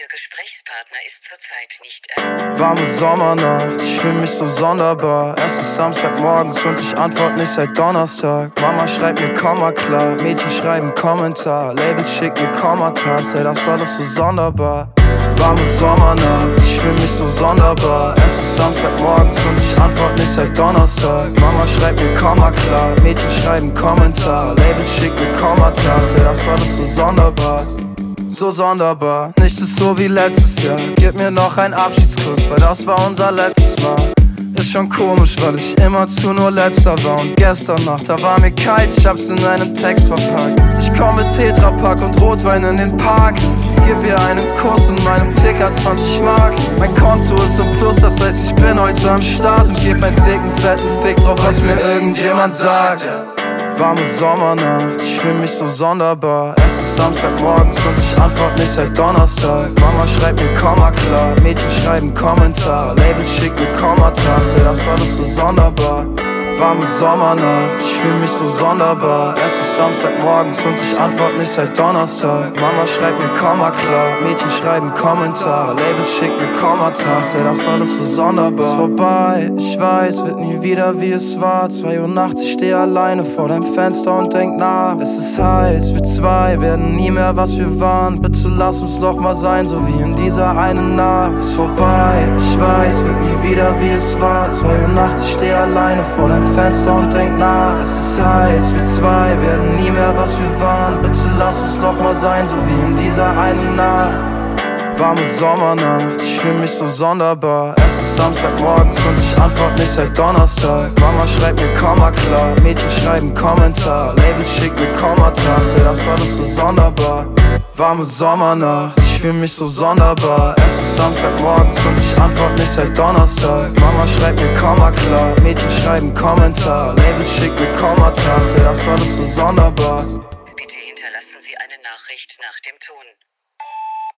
Gesprächspartner ist zurzeit nicht Warme Sommernacht, ich fühl mich so sonderbar. Es ist Samstagmorgens und ich antwort nicht seit Donnerstag. Mama schreibt mir Komma klar, Mädchen schreiben Kommentar. Label schickt mir Kommatas, ey, das ist alles so sonderbar. Warme Sommernacht, ich fühl mich so sonderbar. Es ist Samstagmorgens und ich antwort nicht seit Donnerstag. Mama schreibt mir Komma klar, Mädchen schreiben Kommentar. Label schickt mir Kommatas, ey, das ist alles so sonderbar. So sonderbar, nichts ist so wie letztes Jahr. Gib mir noch einen Abschiedskuss, weil das war unser letztes Mal. Ist schon komisch, weil ich immerzu nur letzter war. Und gestern Nacht, da war mir kalt, ich hab's in einem Text verpackt. Ich komm mit Tetrapack und Rotwein in den Park. Gib ihr einen Kuss in meinem Ticker 20 Mark. Mein Konto ist im Plus, das heißt ich bin heute am Start. Und geb einen dicken, fetten Fick drauf, was mir irgendjemand sagt. Warme Sommernacht, ich fühl mich so sonderbar. Es ist Samstagmorgens und ich antwort nicht seit Donnerstag. Mama schreibt mir Komma klar, Mädchen schreiben Kommentar. Label schickt mir Kommatas, ey, das ist alles so sonderbar. Warme Sommernacht, ich fühl mich so sonderbar. Es ist Samstagmorgens und ich antwort nicht seit Donnerstag. Mama schreibt mir Komma klar, Mädchen schreiben Kommentar. Label schickt mir Kommatas, ey, das ist alles so sonderbar. Ist vorbei, ich weiß, wird nie wieder wie es war. 2 Uhr nachts, ich steh alleine vor deinem Fenster und denk nach. Es ist heiß, wir zwei werden nie mehr was wir waren. Bitte lass uns doch mal sein, so wie in dieser einen Nacht. Ist vorbei, ich weiß, wird nie wieder wie es war. 2 Uhr nachts, ich steh alleine vor deinem Fenster und denk nach. Es ist heiß, wir zwei werden nie mehr was wir waren. Bitte lass uns doch mal sein, so wie in dieser einen Nacht. Warme Sommernacht, ich fühl mich so sonderbar. Es ist Samstagmorgens und ich antwort nicht seit Donnerstag. Mama schreibt mir Komma klar, Mädchen schreiben Kommentar. Label schickt mir Kommatas, ey, das ist alles so sonderbar. Warme Sommernacht, ich fühl mich so sonderbar. Es ist Samstagmorgens und ich antwort nicht seit Donnerstag. Mama schreibt mir Komma klar, Mädchen schreiben Kommentar. Label schickt mir Kommatas, ey, das ist alles so sonderbar. Bitte hinterlassen Sie eine Nachricht nach dem Ton.